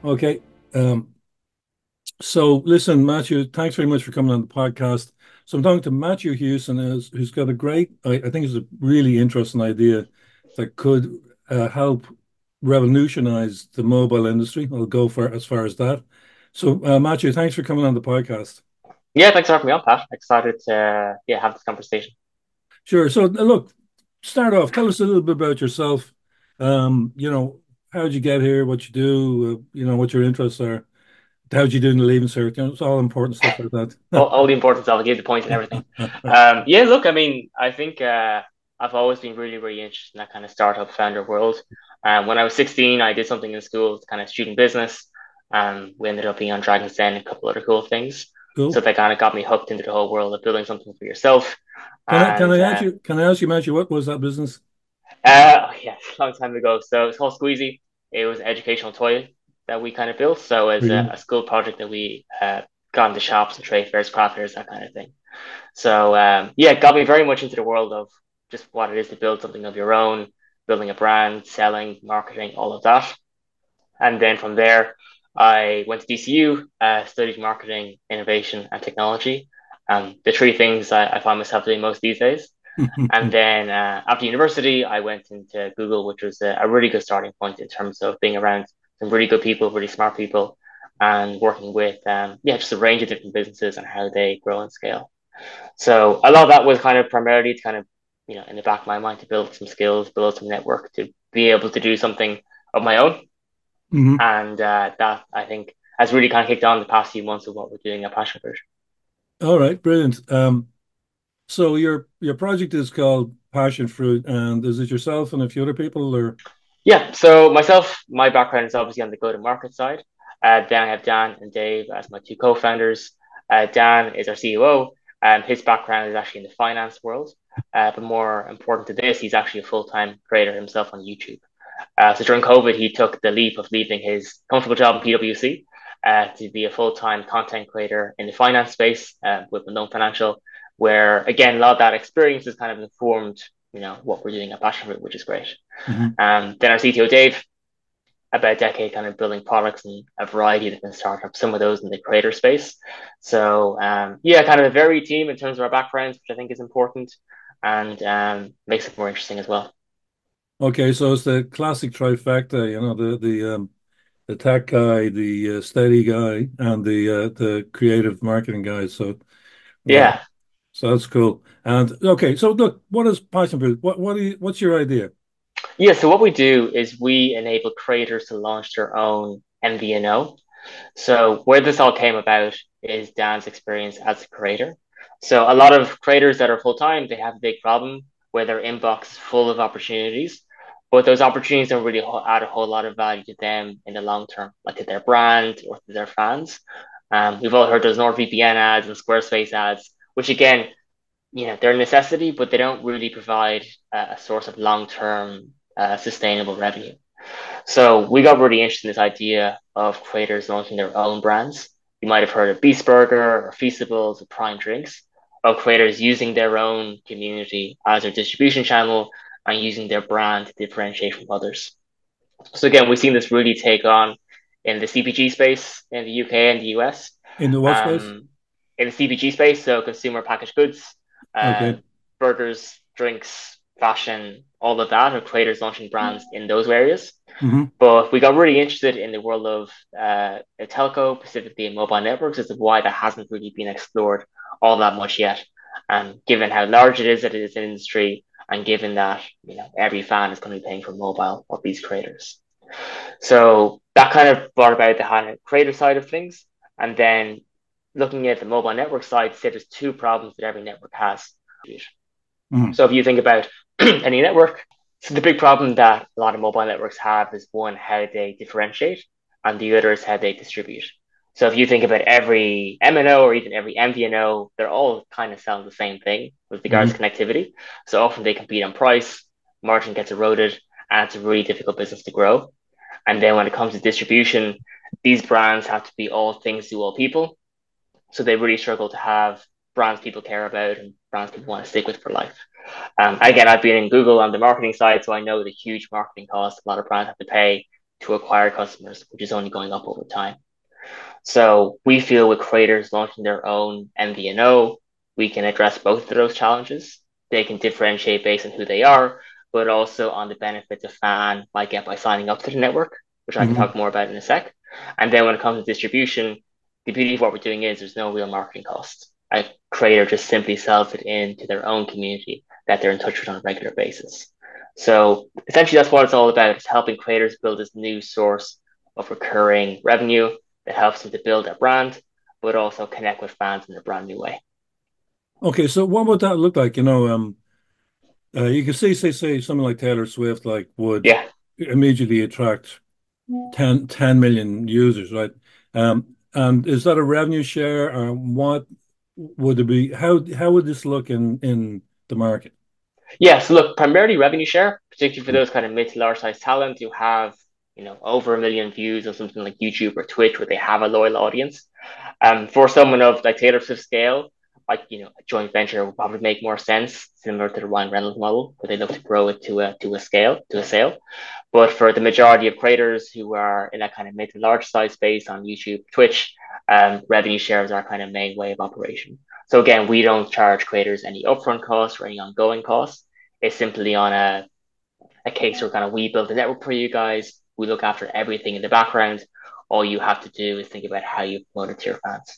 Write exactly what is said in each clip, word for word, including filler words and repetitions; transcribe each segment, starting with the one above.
Okay. Um, so listen, Matthew, thanks very much for coming on the podcast. So I'm talking to Matthew Houston, who's, who's got a great, I, I think it's a really interesting idea that could uh, help revolutionize the mobile industry. I'll go for as far as that. So uh, Matthew, thanks for coming on the podcast. Yeah, thanks for having me on, Pat. Excited to uh, yeah have this conversation. Sure. So uh, look, start off. Tell us a little bit about yourself. Um, you know, how'd you get here? What you do? Uh, you know, what your interests are. How'd you do in the Leaving Cert? You know, it's all important stuff like All, that. all the importance of it, give the points and everything. Um, yeah, look, I mean, I think uh, I've always been really, really interested in that kind of startup founder world. Um, when I was sixteen, I did something in school, kind of student business. Um, we ended up being on Dragon's Den and a couple other cool things. So Cool. that kind of got me hooked into the whole world of building something for yourself. Can I can And I ask uh, you can I ask you, Matthew, what was that business? Uh, yeah, a long time ago. So it's called Squeezy. It was an educational toy that we kind of built. So as a, Brilliant. a school project that we uh, got into shops and trade fairs, craft fairs, that kind of thing. So um, yeah, it got me very much into the world of just what it is to build something of your own, building a brand, selling, marketing, all of that. And then from there, I went to D C U, uh, studied marketing, innovation, and technology. Um, the three things I, I find myself doing most these days. And then uh, after university, I went into Google, which was a, a really good starting point in terms of being around some really good people, really smart people, and working with um, yeah, just a range of different businesses and how they grow and scale. So a lot of that was kind of primarily to kind of you know in the back of my mind to build some skills, build some network, to be able to do something of my own, Hmm. and uh, that I think has really kind of kicked on the past few months of what we're doing at Passion Fruit. All right, brilliant. Um, so your your project is called Passion Fruit, and is it yourself and a few other people, or Yeah, so myself, my background is obviously on the go-to-market side. Uh, then I have Dan and Dave as my two co-founders. Uh, Dan is our C E O, and his background is actually in the finance world. Uh, but more important to this, he's actually a full-time creator himself on YouTube. Uh, so during COVID, he took the leap of leaving his comfortable job in PwC uh, to be a full-time content creator in the finance space uh, with Malone Financial, where again, a lot of that experience has kind of informed, you know, what we're doing at Passion Fruit, which is great. Mhm. Um, then our C T O, Dave, about a decade kind of building products and a variety of different startups, some of those in the creator space. So, um, yeah, kind of a varied team in terms of our backgrounds, which I think is important and um, makes it more interesting as well. Okay, so it's the classic trifecta, you know, the the um the tech guy, the uh, steady guy, and the uh, the creative marketing guy. So well, Yeah. so that's cool. And okay, so look, what is Passion Fruit? What what do you, what's your idea? Yeah. So, what we do is we enable creators to launch their own M V N O. So, where this all came about is Dan's experience as a creator. So, a lot of creators that are full time, they have a big problem where their inbox is full of opportunities, but those opportunities don't really add a whole lot of value to them in the long term, like to their brand or to their fans. Um, we've all heard those NordVPN ads and Squarespace ads, which again, you know, they're a necessity, but they don't really provide a, a source of long term uh, sustainable revenue. So we got really interested in this idea of creators launching their own brands. You might have heard of Beast Burger or Feastables or Prime Drinks, of creators using their own community as their distribution channel and using their brand to differentiate from others. So again, we've seen this really take on in the C P G space in the U K and the U S. In the what space? Um, in the C P G space, so consumer packaged goods, uh, Okay. burgers, drinks, fashion, all of that, or creators launching brands in those areas. Hmm. But we got really interested in the world of uh, telco, specifically in mobile networks, as to why that hasn't really been explored all that much yet. And given how large it is that it is an industry, and given that you know every fan is going to be paying for mobile of these creators, so that kind of brought about the kind of creator side of things. And then looking at the mobile network side, say there's two problems that every network has. Hmm. So if you think about any network, so the big problem that a lot of mobile networks have is one, how they differentiate, and the other is how they distribute. So if you think about every M N O or even every M V N O, they're all kind of selling the same thing with regards to Hmm. connectivity. So often they compete on price, margin gets eroded, and it's a really difficult business to grow. And then when it comes to distribution, these brands have to be all things to all people. So they really struggle to have brands people care about and brands people want to stick with for life. Um, again, I've been in Google on the marketing side, so I know the huge marketing costs a lot of brands have to pay to acquire customers, which is only going up over time. So we feel with creators launching their own M V N O, we can address both of those challenges. They can differentiate based on who they are, but also on the benefits a fan might get by signing up to the network, which I can Hmm. talk more about in a sec. And then when it comes to distribution, the beauty of what we're doing is there's no real marketing cost. A creator just simply sells it into their own community that they're in touch with on a regular basis. So essentially, that's what it's all about. It's helping creators build this new source of recurring revenue that helps them to build their brand, but also connect with fans in a brand new way. Okay, so what would that look like? You know, um, uh, you can see, say, say, something like Taylor Swift, like would Yeah. immediately attract ten, ten million users, right? Um, and is that a revenue share, or what would it be? How how would this look in in the market? Yeah. So look, primarily revenue share, particularly for those kind of mid to large size talent who have, you know, over a million views on something like YouTube or Twitch where they have a loyal audience. Um, for someone of like Taylor Swift scale, like, you know, a joint venture would probably make more sense, similar to the Ryan Reynolds model, where they look to grow it to a to a scale, to a sale. But for the majority of creators who are in that kind of mid to large size space on YouTube, Twitch, um, revenue shares are our kind of main way of operation. So again, we don't charge creators any upfront costs or any ongoing costs. It's simply on a, a case where kind of we build a network for you guys. We look after everything in the background. All you have to do is think about how you promote it to your fans.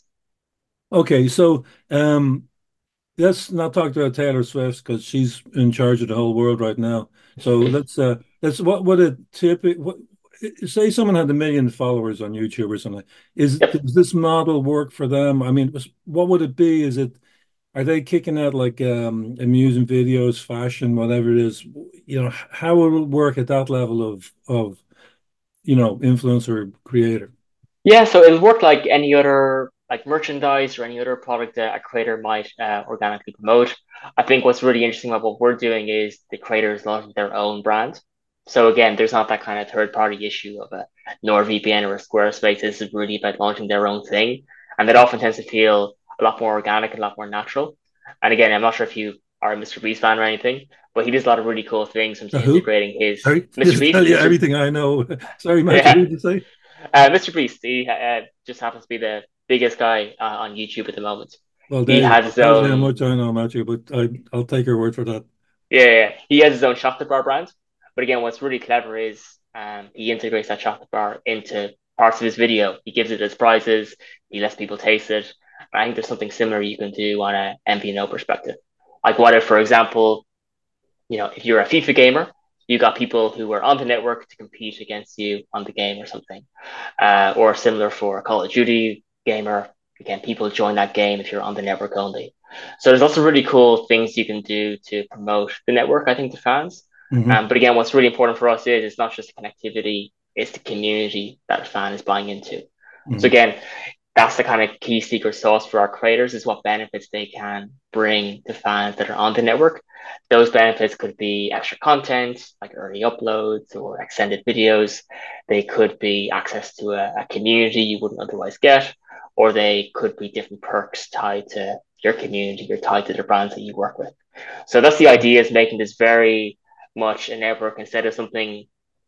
Okay, so um, let's not talk about Taylor Swift because she's in charge of the whole world right now. So let's uh let's what would a typical what say someone had a million followers on YouTube or something. Is Yep. does this model work for them? I mean, was- what would it be? Is it are they kicking out like um amusing videos, fashion, whatever it is? You know, how would it work at that level of of you know influencer creator? Yeah, so it'll work like any other like merchandise or any other product that a creator might uh, organically promote. I think what's really interesting about what we're doing is the creators launching their own brand. So again, there's not that kind of third party issue of a NordVPN or a Squarespace. This is really about launching their own thing. And that often tends to feel a lot more organic and a lot more natural. And again, I'm not sure if you are a Mister Beast fan or anything, but he does a lot of really cool things from Uh, who? integrating his Sorry, Mister just Beast, tell you Mister everything I know. Sorry, Matthew, Yeah. who did you say? Uh, Mister Beast, he uh, just happens to be the biggest guy uh, on YouTube at the moment. Well, He there you has go. his Tells you how own, much I know, Matthew, but I, I'll take your word for that. yeah, yeah, he has his own chocolate bar brand. But again, what's really clever is um, he integrates that chocolate bar into parts of his video. He gives it as prizes. He lets people taste it. And I think there's something similar you can do on a M V N O perspective. Like what if, for example, you know, if you're a FIFA gamer, you got people who are on the network to compete against you on the game or something. Uh, or similar for a Call of Duty gamer. Again, people join that game if you're on the network only. So there's lots of really cool things you can do to promote the network, I think, to fans. Hmm. Um, but again, what's really important for us is it's not just the connectivity, it's the community that a fan is buying into. So Hmm. again, that's the kind of key secret sauce for our creators is what benefits they can bring to fans that are on the network. Those benefits could be extra content like early uploads or extended videos. They could be access to a, a community you wouldn't otherwise get, or they could be different perks tied to your community or tied to the brands that you work with. So that's the idea is making this very much a network instead of something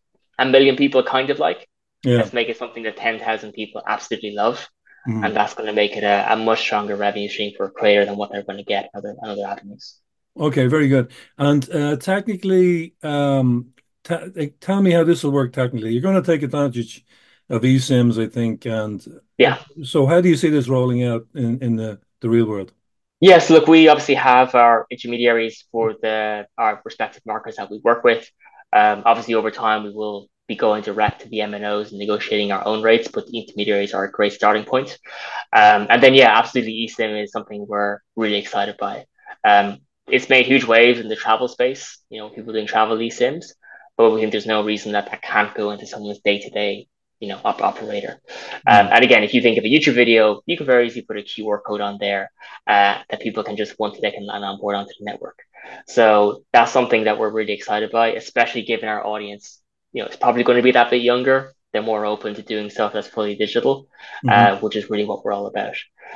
a million people kind of like. Yeah. Let's make it something that ten thousand people absolutely love and Hmm. that's going to make it a, a much stronger revenue stream for a creator than what they're going to get in other, in other avenues. Okay, very good. And uh, technically, um, t like, tell me how this will work technically. You're going to take advantage of eSIMs, I think. And uh, Yeah. so, how do you see this rolling out in, in the, the real world? Yes, look, we obviously have our intermediaries for the our respective markets that we work with. Um, obviously, over time, we will be going direct to the M N Os and negotiating our own rates, but the intermediaries are a great starting point. Um, and then, yeah, absolutely, eSIM is something we're really excited by. Um, it's made huge waves in the travel space, you know, people doing travel eSIMs, but we think there's no reason that that can't go into someone's day-to-day, you know, op- operator. Um, Mm. and again, if you think of a YouTube video, you can very easily put a Q R code on there uh, that people can just once they can land on board onto the network. So that's something that we're really excited by, especially given our audience. You know, it's probably going to be that bit younger. They're more open to doing stuff that's fully digital, Hmm. uh, which is really what we're all about.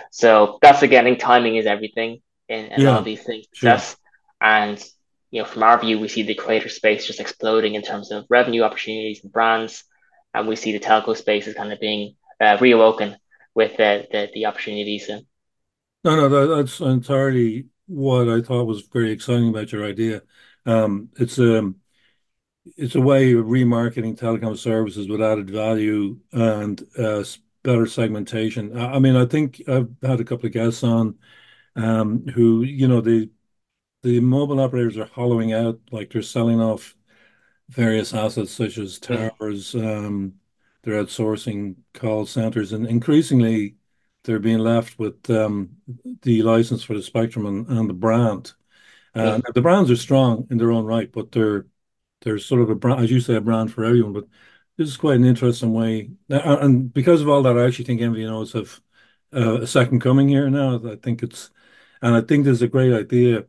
So that's again, I think timing is everything in, in a lot Yeah, of these things. sure. Success and you know, from our view, we see the creator space just exploding in terms of revenue opportunities and brands. and we see the telco space as kind of being uh, reawoken with the, the the opportunities. And No, no, that, that's entirely what I thought was very exciting about your idea. Um, it's um it's a way of remarketing telecom services with added value and uh, s- better segmentation. I, I mean, I think I've had a couple of guests on um, who, you know, the the mobile operators are hollowing out, like they're selling off various assets such as mm, towers. Um, they're outsourcing call centers, and increasingly they're being left with um, the license for the spectrum and, and the brand. Uh, mm, now, the brands are strong in their own right, but they're they're sort of a brand, as you say, a brand for everyone. But this is quite an interesting way, uh, and because of all that, I actually think M V N Os have uh, a second coming here now. I think it's, and I think there's a great idea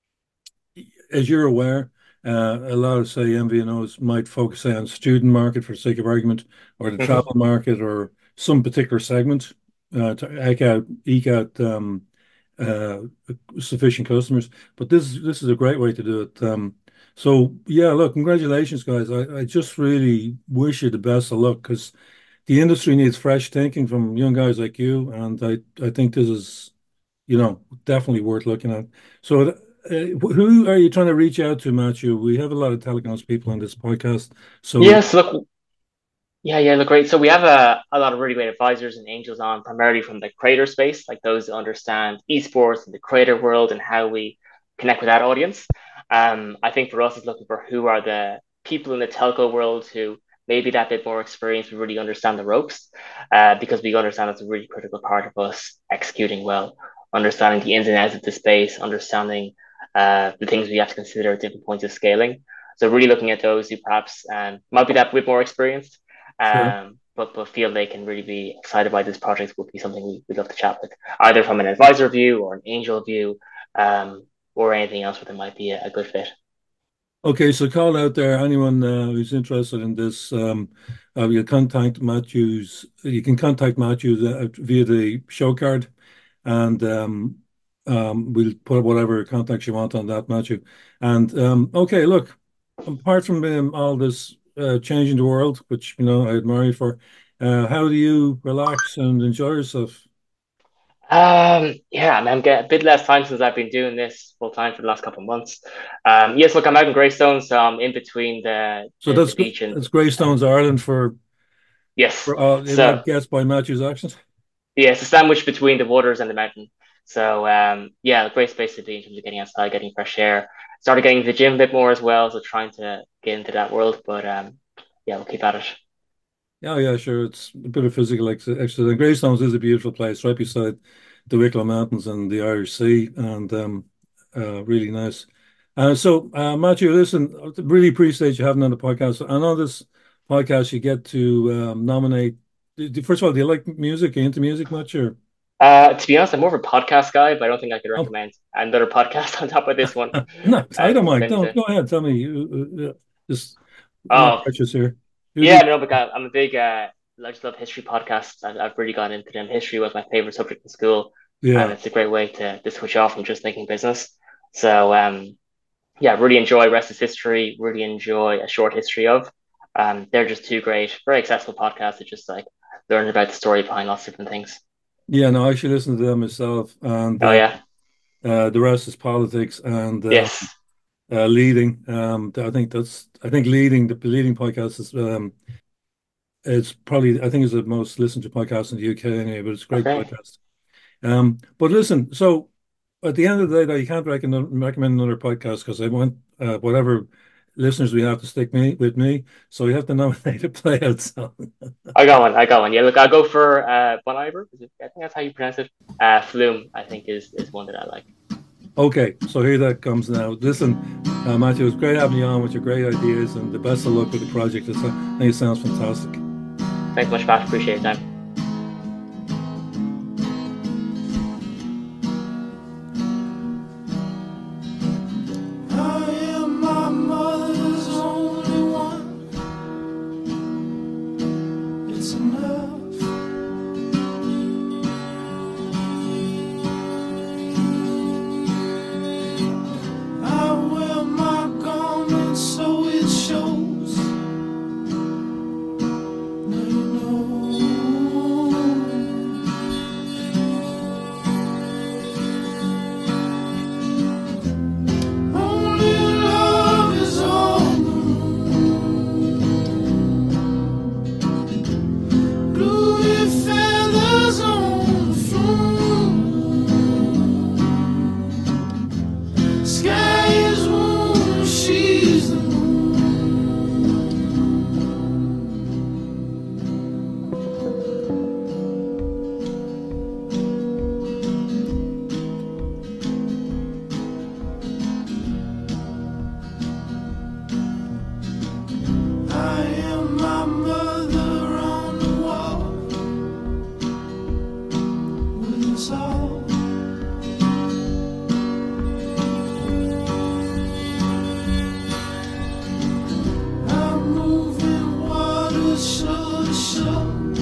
as you're aware, uh, a lot of say M V N Os might focus say, on student market for sake of argument, or the mhm. travel market, or some particular segment uh, to eke out eke out um, uh, sufficient customers. But this this is a great way to do it. Um, so yeah, look, congratulations, guys. I, I just really wish you the best of luck because the industry needs fresh thinking from young guys like you, and I I think this is you know, definitely worth looking at. So, uh, who are you trying to reach out to, Matthew? We have a lot of telecoms people on this podcast. So, Yes, look, yeah, yeah, look great. So we have a, a lot of really great advisors and angels on, primarily from the creator space, like those who understand esports and the creator world and how we connect with that audience. Um, I think for us, it's looking for who are the people in the telco world who maybe that bit more experience, we really understand the ropes, uh, because we understand it's a really critical part of us executing well, understanding the ins and outs of the space, understanding uh, the things we have to consider at different points of scaling. So really looking at those who perhaps um, might be that bit more experienced, sure. um, but but feel they can really be excited by this project would be something we, we'd love to chat with, either from an advisor view or an angel view, um, or anything else where there might be a, a good fit. Okay, so call out there anyone uh, who's interested in this. Um, uh, you contact Matthews. You can contact Matthews uh, via the show card, and um, um, we'll put whatever contacts you want on that, Matthew. And um, okay, look, apart from um, all this uh, changing the world, which you know I admire you for, uh, how do you relax and enjoy yourself? Um, yeah, I mean, I'm getting a bit less time since I've been doing this full time for the last couple of months. Um, yes, look, I'm out in Greystone, so I'm in between the So the, that's the beach and that's Greystones, Ireland for yes. for all. I So guess by Matthew's accent. yeah, it's a sandwich between the waters and the mountain. So um, yeah, great space to be in terms of getting outside, getting fresh air. Started getting to the gym a bit more as well, so trying to get into that world. But um, yeah, we'll keep at it. Yeah, yeah, sure. It's a bit of physical ex exercise. And Greystones is a beautiful place, right beside the Wicklow Mountains and the Irish Sea, and um, uh, really nice. Uh, so, uh, Matthew, listen, I really appreciate you having on the podcast. I know this podcast you get to um, nominate. do- do- First of all, do you like music? Are you into music much? Or Uh, to be honest, I'm more of a podcast guy, but I don't think I could oh, recommend another podcast on top of this one. no, I Uh, don't since I've mind. been Don't to go ahead. Tell me. You, uh, uh, just not oh precious here. Who do yeah, you? no, because I'm a big uh, I just love history podcasts. I've, I've really gone into them. History was my favorite subject in school, and Yeah. it's a great way to to switch off from just thinking business. So um, yeah, really enjoy Rest is History, really enjoy A Short History of. Um, they're just two great, very accessible podcasts that just like learn about the story behind lots of different things. Yeah, no, I actually listen to them myself, and Oh uh, yeah. uh, the rest is politics and uh, Yes. uh, leading. Um, I think that's I think leading the leading podcast is um, it's probably I think is the most listened to podcast in the U K anyway, but it's a great Okay. podcast. Um, but listen, so at the end of the day, though, you can't recommend recommend another podcast because I want uh, whatever listeners we have to stick me with me. So we have to nominate a play out song. I got one. I got one. Yeah, look, I'll go for uh Bon Iver. Is it, I think that's how you pronounce it. Uh Flume, I think is is one that I like. Okay, so here that comes now. Listen, uh, Matthew, it was great having you on with your great ideas and the best of luck with the project. It's, I think it sounds fantastic. Thanks much, Pat. Appreciate your time. I am my mother's only one. It's enough. I wear my garment so it shows. shoulda, shoulda, shoulda.